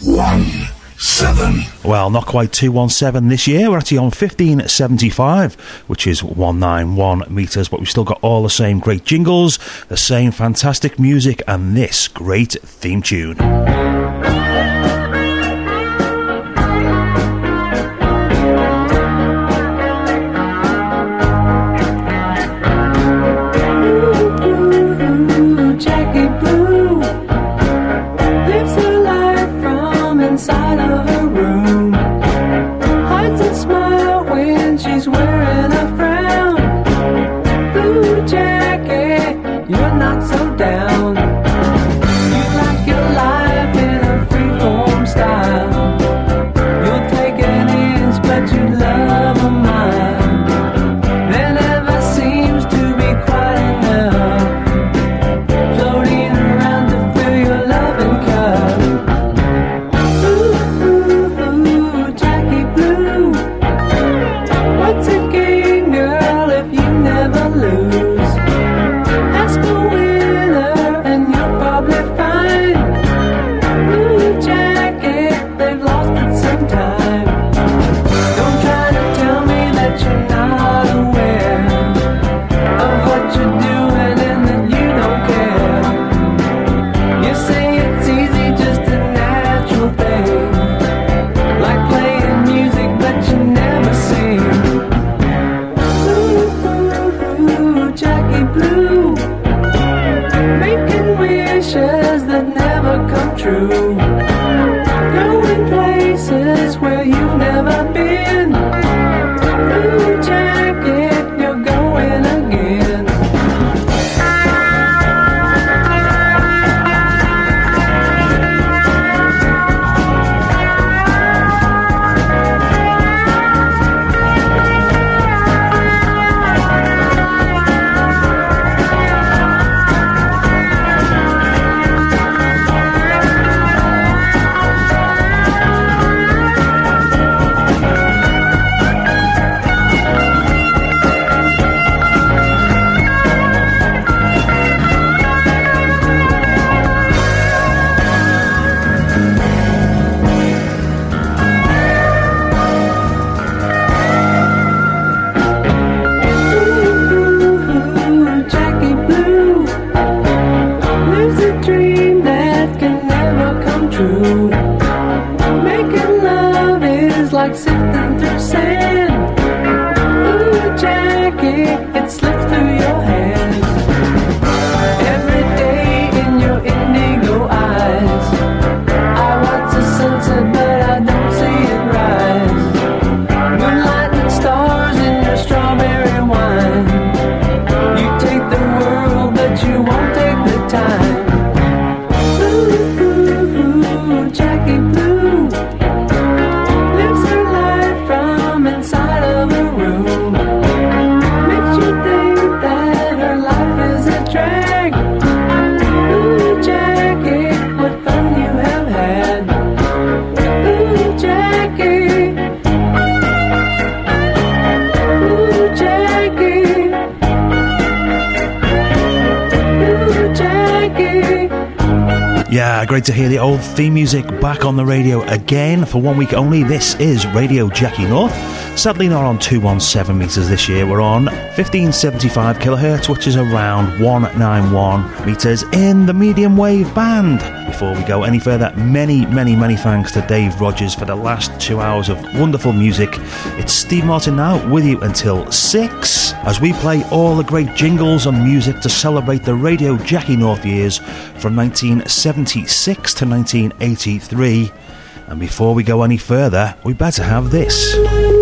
217. Well, not quite 217 this year. We're actually on 1575, which is 191 metres, but we've still got all the same great jingles, the same fantastic music, and this great theme tune. Great to hear the old theme music back on the radio again for 1 week only. This is Radio Jackie North. Sadly not on 217 metres this year. We're on 1575 kilohertz, which is around 191 metres in the medium wave band. Before we go any further, many thanks to Dave Rogers for the last 2 hours of wonderful music. It's Steve Martin now with you until 6 as we play all the great jingles and music to celebrate the Radio Jackie North years from 1976 to 1983. And before we go any further, we better have this.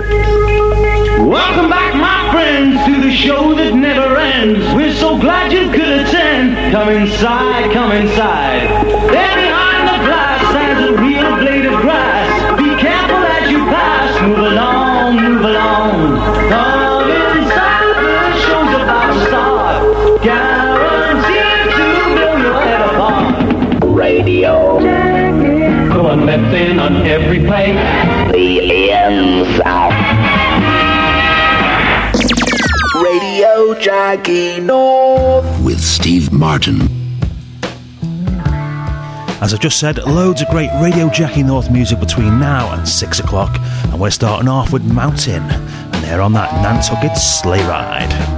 Welcome back, my friends, to the show that never ends. We're so glad you could attend. Come inside, come inside. There behind the glass stands a real blade of grass. Be careful as you pass. Move along, move along. Come inside, the show's about to start. Guaranteed to blow your head apart. Radio Jackie. The one that's in on every play. The ends out. Radio Jackie North with Steve Martin. As I just said, loads of great Radio Jackie North music between now and 6 o'clock, and we're starting off with Mountain, and they're on that Nantucket sleigh ride.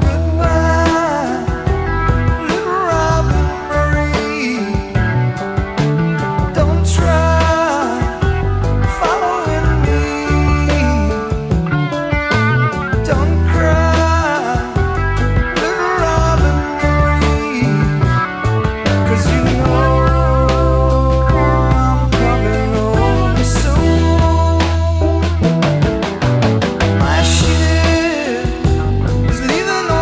Leaving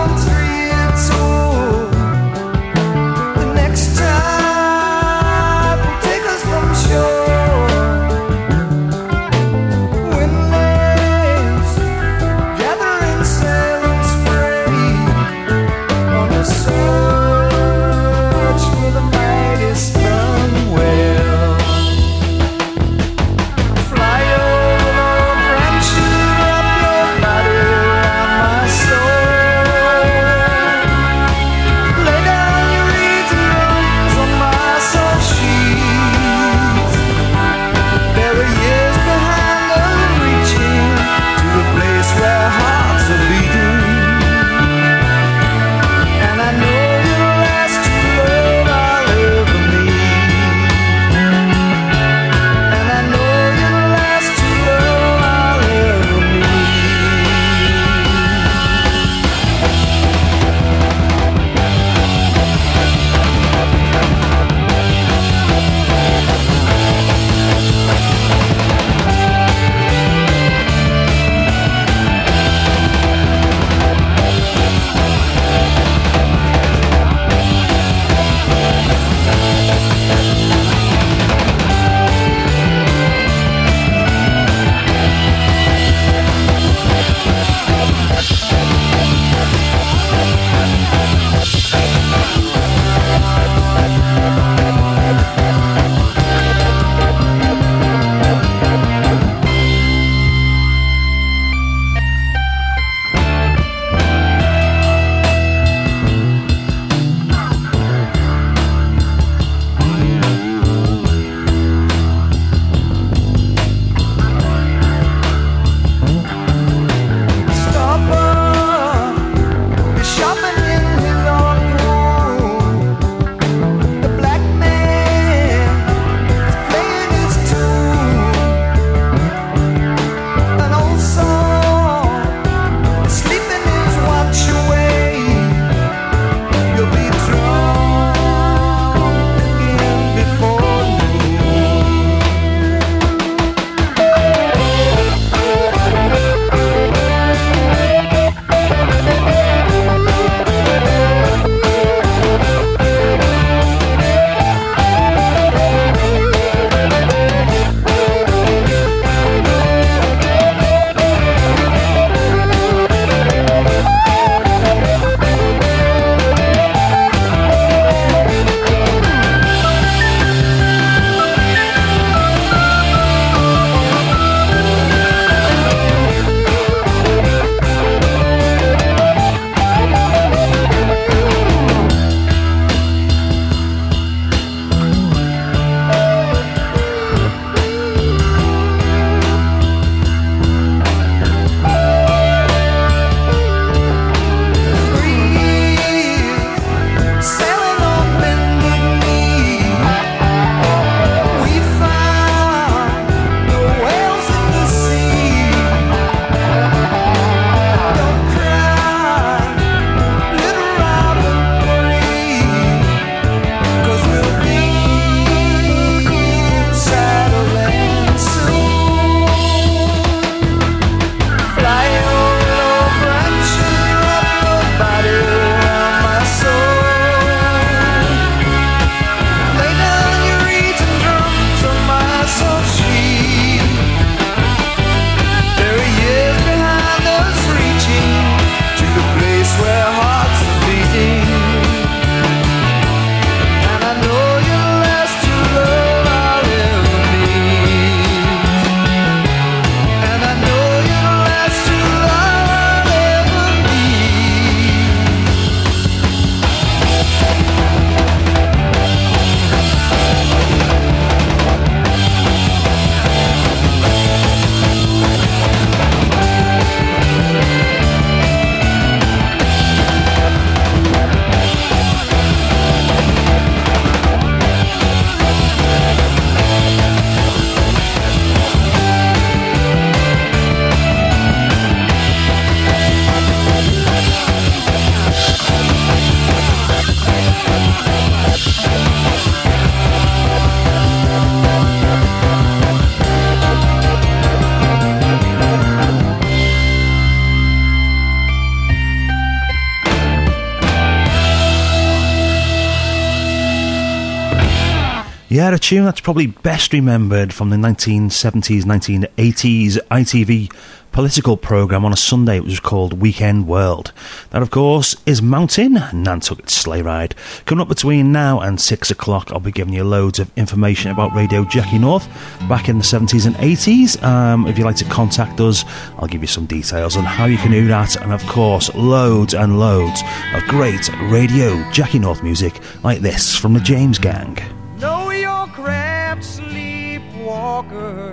Yeah, a tune that's probably best remembered from the 1970s, 1980s ITV political programme on a Sunday. It was called Weekend World. That, of course, is Mountain, Nantucket Sleigh Ride. Coming up between now and 6 o'clock, I'll be giving you loads of information about Radio Jackie North back in the 70s and 80s. If you'd like to contact us, I'll give you some details on how you can do that. And, of course, loads and loads of great Radio Jackie North music like this from the James Gang. Know your craft, sleepwalker.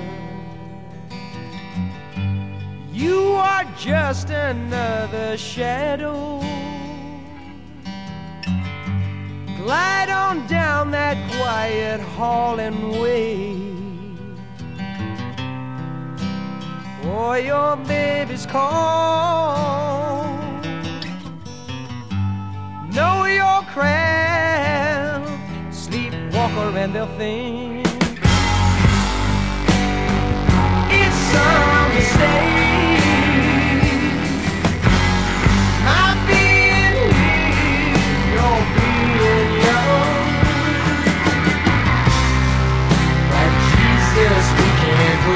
You are just another shadow. Glide on down that quiet hall and wait for your baby's call. Know your craft, sleepwalker, and they'll think it's some mistake. My being here, your being young. But Jesus, we can't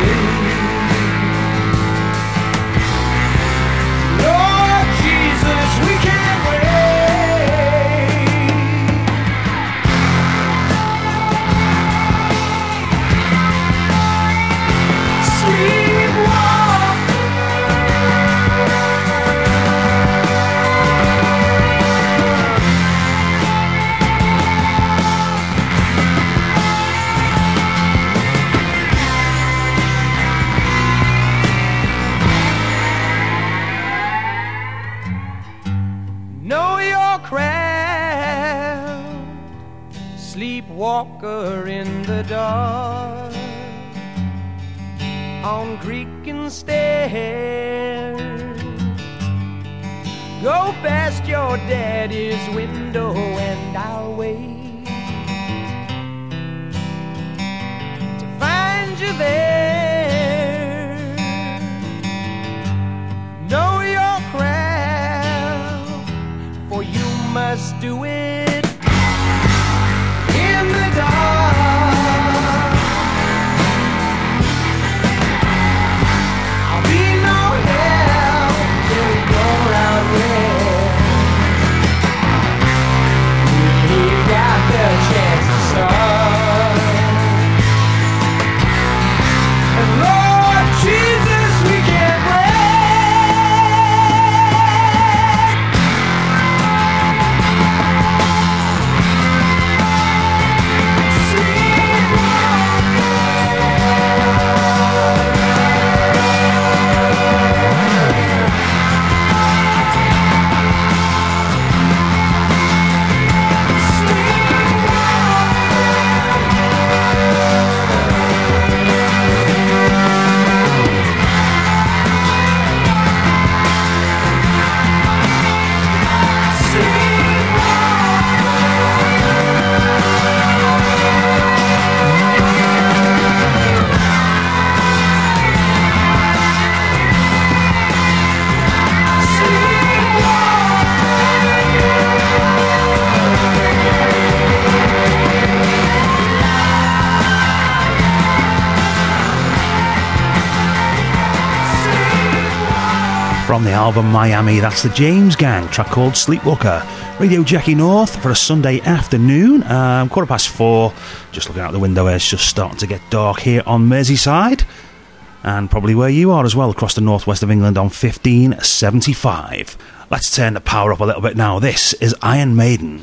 wait. Lord Jesus, we can't wait. Sleepwalker in the dark on creaking stairs. Go past your daddy's window and I'll wait to find you there. Know your craft, for you must do it in the dark. I'll be no help till you're out there. We got the chance to start. And Lord Jesus, we can't wait. From the album Miami, that's the James Gang, track called Sleepwalker. Radio Jackie North for a Sunday afternoon, 4:15. Just looking out the window, it's just starting to get dark here on Merseyside, and probably where you are as well, across the northwest of England on 1575. Let's turn the power up a little bit now. This is Iron Maiden.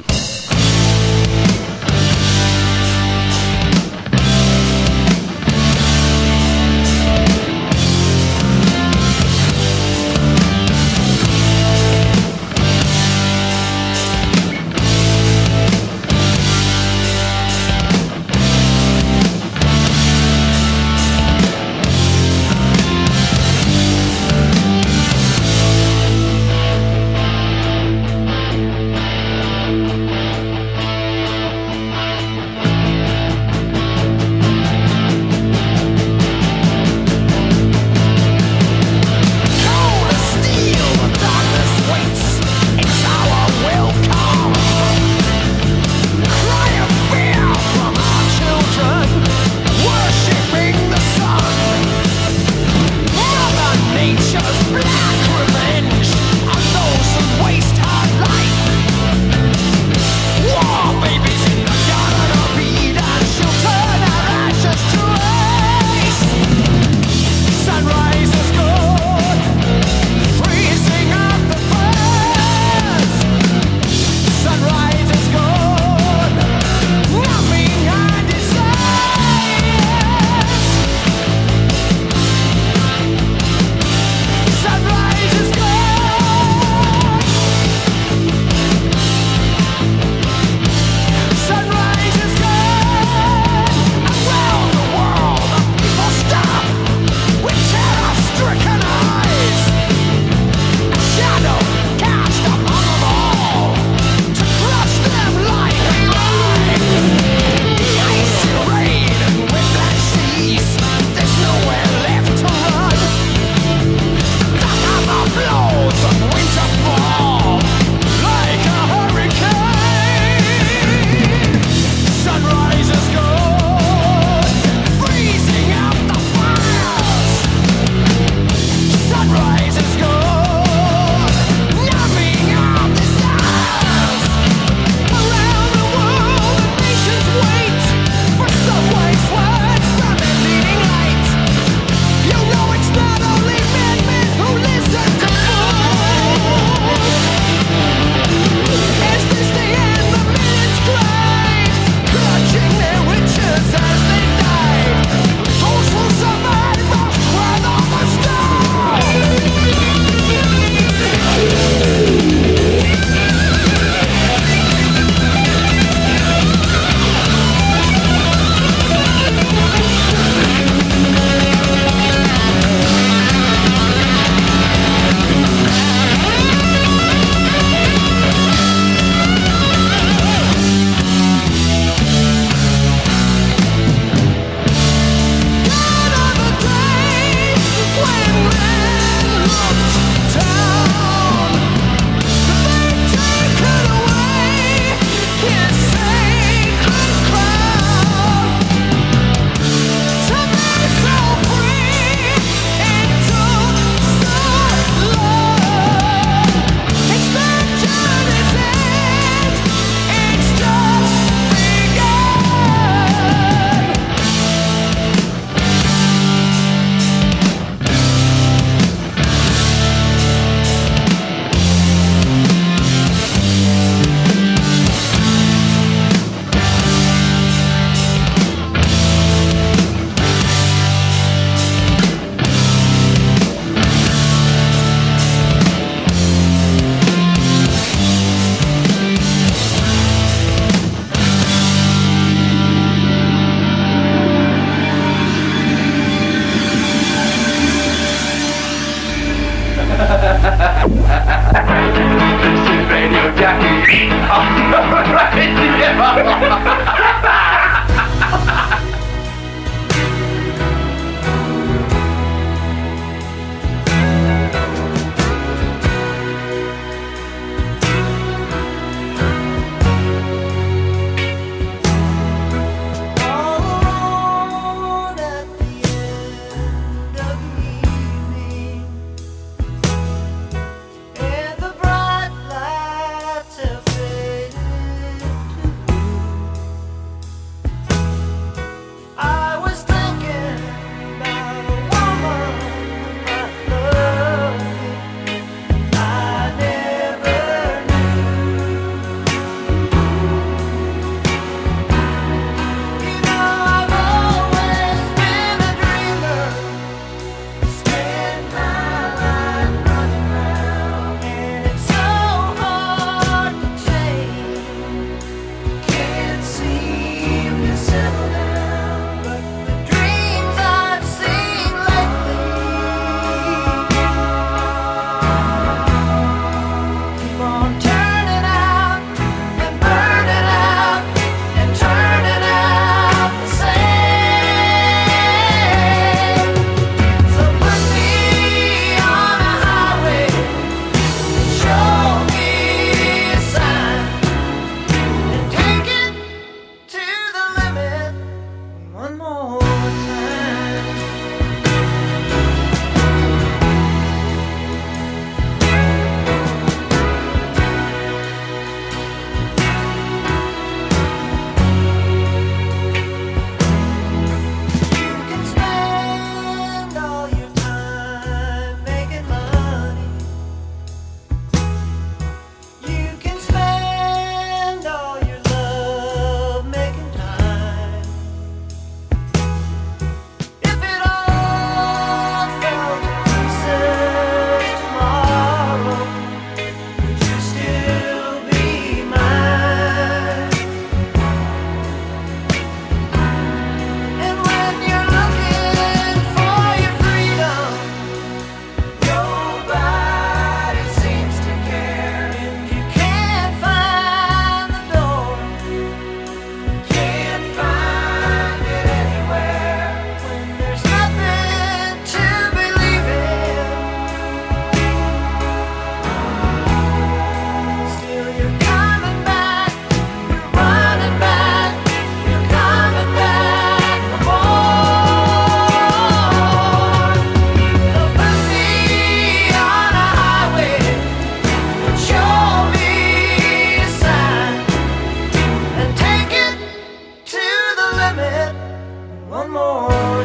one more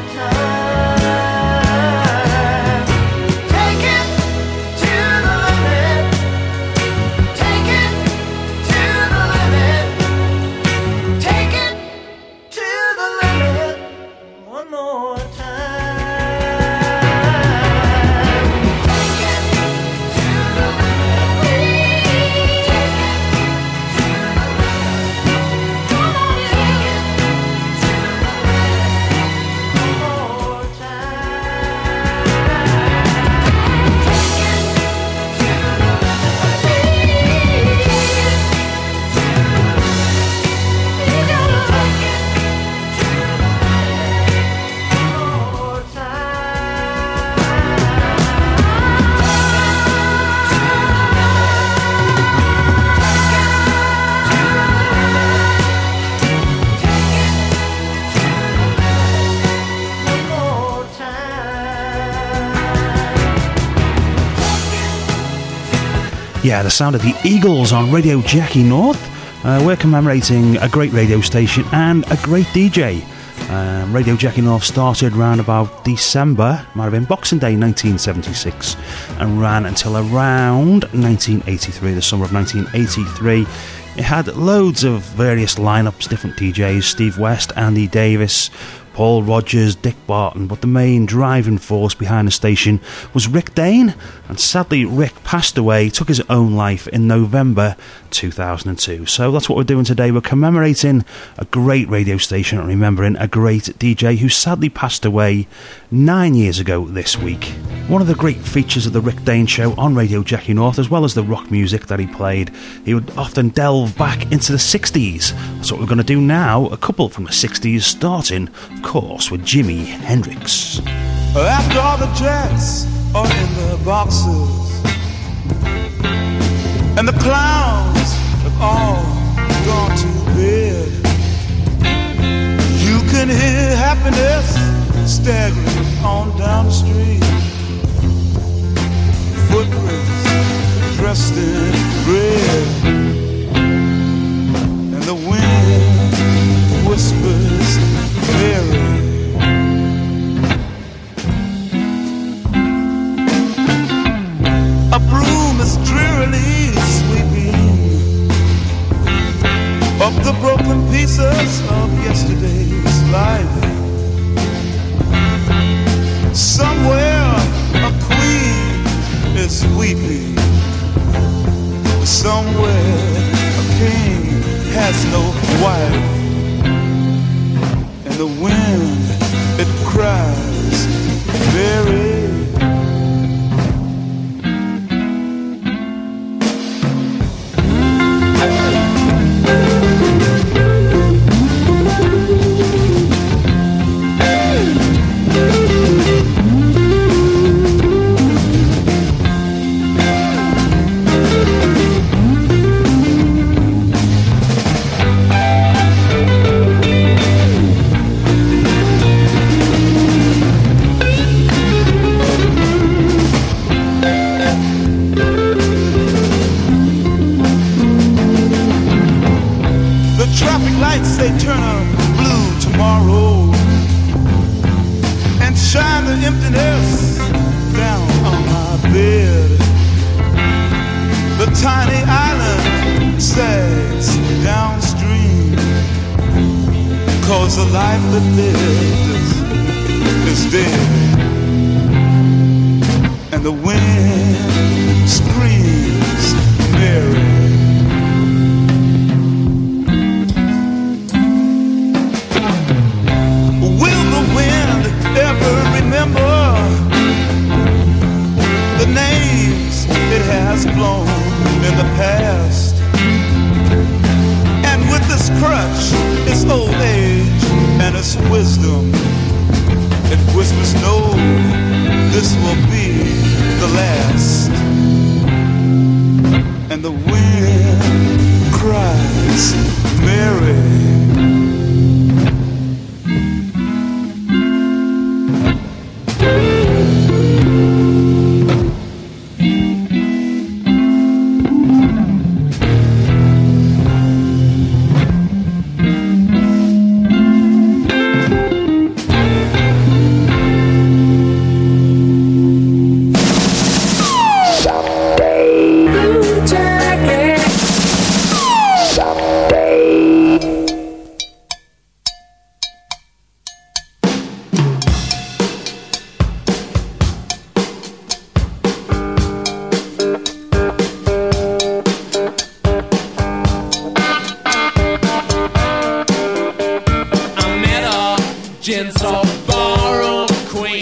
time. Take it to the limit. Take it to the limit. Take it to the limit one more time. Take it to the limit. Come on, take it to the limit one more time. Take it to the Yeah, the sound of the Eagles on Radio Jackie North. We're commemorating a great radio station and a great DJ. Radio Jackie North started around about December, might have been Boxing Day 1976, and ran until around 1983, the summer of 1983. It had loads of various lineups, different DJs, Steve West, Andy Davis, Paul Rogers, Dick Barton, but the main driving force behind the station was Rick Dane, and sadly Rick passed away, took his own life in November 2002. So that's what we're doing today. We're commemorating a great radio station and remembering a great DJ who sadly passed away 9 years ago this week. One of the great features of the Rick Dane Show on Radio Jackie North, as well as the rock music that he played, he would often delve back into the 60s. That's what we're going to do now, a couple from the 60s, starting, of course, with Jimi Hendrix. After all the jets are in the boxes and the clowns have all gone to bed, you can hear happiness staggering on down the street. Footprints dressed in red, and the wind whispers Mary. A broom is drearily sweeping up the broken pieces of yesterday's life. Somewhere a queen is weeping. Somewhere a king has no wife. And the wind, it cries, Mary. They turn up blue tomorrow and shine the emptiness down on my bed. The tiny island sags downstream, 'cause the life that lives is dead. And the wind screams Mary. Ever remember the names it has blown in the past? And with this crutch, its old age and its wisdom, it whispers, no, this will be the last. And the wind cries, Mary.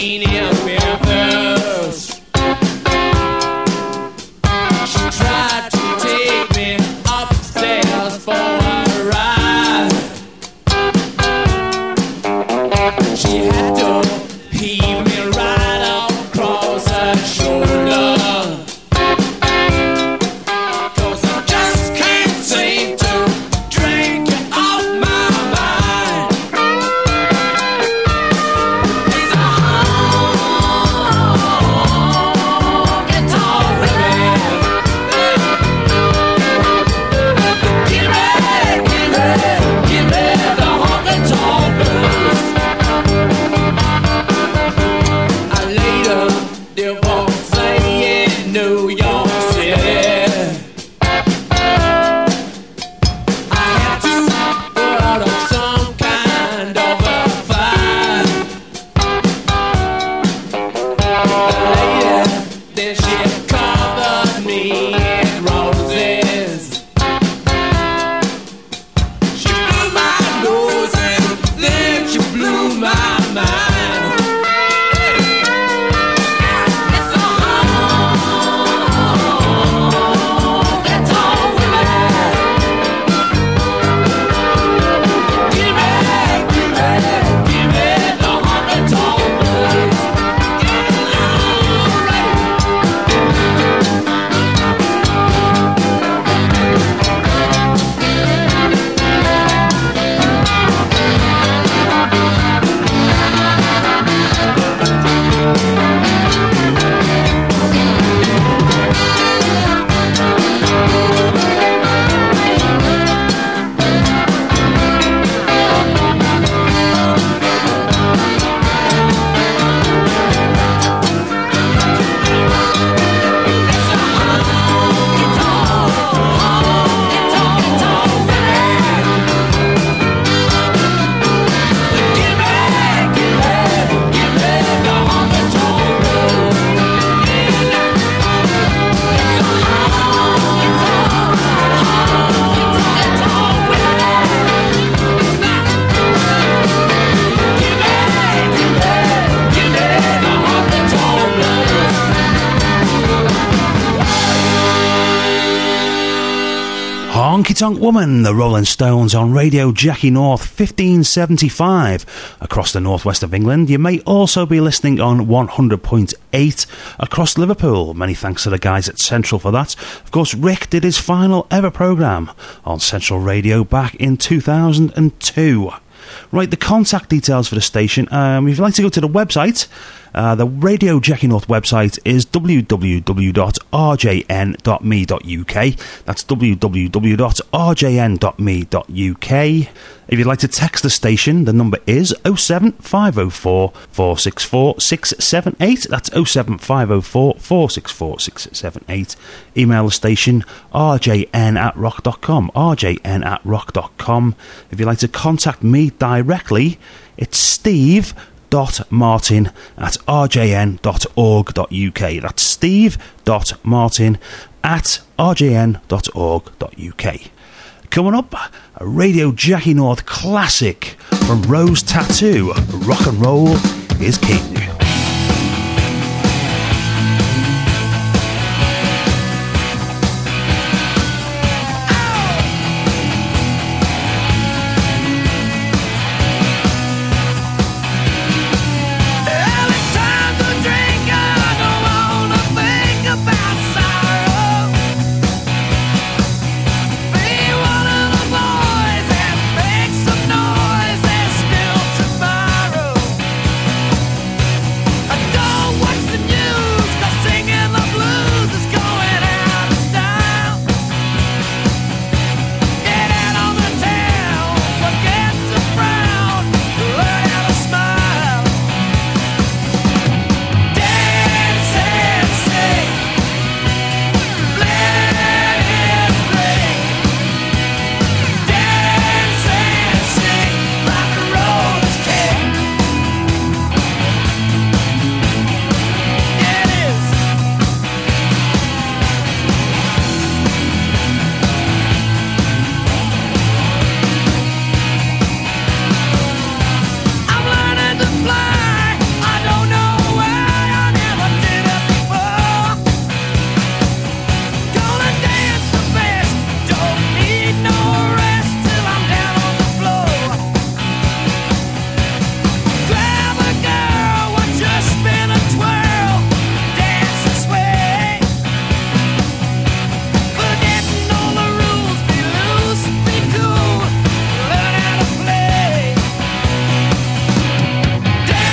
Honky Tonk Woman, the Rolling Stones on Radio Jackie North 1575 across the northwest of England. You may also be listening on 100.8 across Liverpool. Many thanks to the guys at Central for that. Of course, Rick did his final ever programme on Central Radio back in 2002. Right, the contact details for the station. If you'd like to go to the website, the Radio Jackie North website is www.rjn.me.uk. That's www.rjn.me.uk. If you'd like to text the station, the number is 07504 464 678. That's 07504 464 678. Email the station rjn@rock.com. rjn@rock.com. If you'd like to contact me directly, it's steve.martin@rjn.org.uk. That's steve.martin@rjn.org.uk. Coming up, a Radio Jackie North classic from Rose Tattoo, Rock and Roll is King.